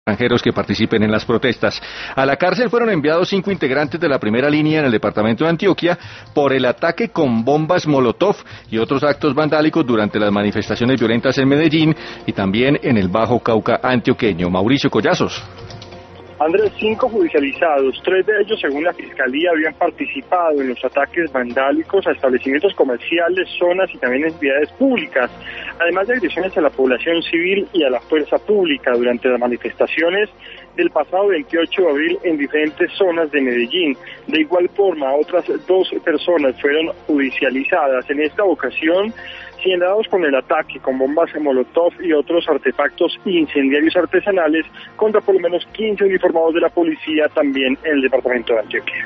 extranjeros que participen en las protestas. A la cárcel fueron enviados 5 integrantes de la primera línea en el departamento de Antioquia por el ataque con bombas Molotov y otros actos vandálicos durante las manifestaciones violentas en Medellín y también en el Bajo Cauca antioqueño. Mauricio Collazos. Andrés, 5 judicializados, 3 de ellos, según la Fiscalía, habían participado en los ataques vandálicos a establecimientos comerciales, zonas y también entidades públicas, además de agresiones a la población civil y a la fuerza pública durante las manifestaciones del pasado 28 de abril en diferentes zonas de Medellín. De igual forma, otras 2 personas fueron judicializadas, en esta ocasión señalados con el ataque con bombas Molotov y otros artefactos incendiarios artesanales contra por lo menos 15 uniformados de la policía también en el departamento de Antioquia.